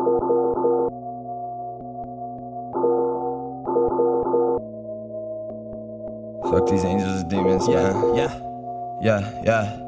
Fuck these angels and demons, man. Yeah.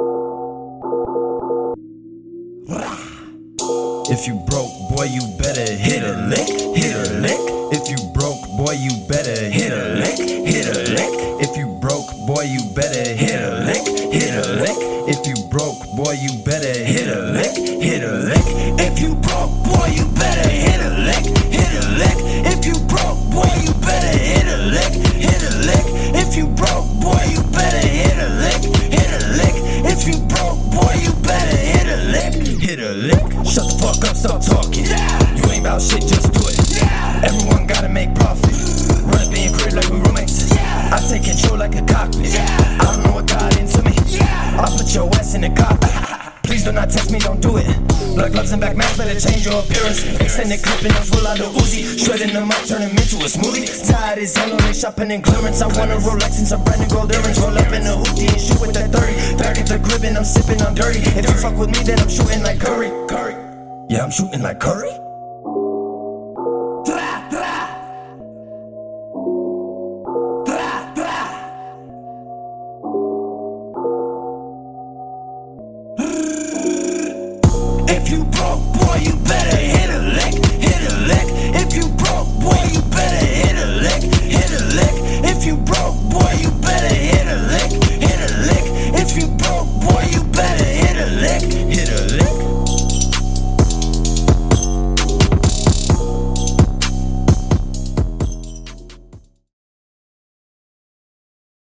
If you broke, boy, you better hit a lick. If you broke, boy, you better hit a lick. If you broke, boy, you better hit a lick. If you broke, boy, you better hit a lick. If you broke, boy, you better hit a lick. If you broke, boy, you better hit a lick. If you broke, boy, you better hit a lick. If you broke, boy, you better hit a lick. Shut the fuck up, stop talking. You ain't about shit, just do it. Everyone gotta make profit. Run up in your crib like we roommates. I take control like a cockpit. I don't know what got into me. I'll put your ass in the cockpit. Please do not test me, don't do it. Black gloves and back masks, better change your appearance. Extended clip in the full out of Uzi. Shredding them up, turn them into a smoothie. Tired is yellow, they shopping in clearance. I want a Rolex and some brand new gold earrings. Roll up in a hoopty and shoot with that 30. Back at the crib and I'm sipping on dirty. If you fuck with me, then I'm shooting like Curry. Yeah, I'm shooting like Curry. If you broke,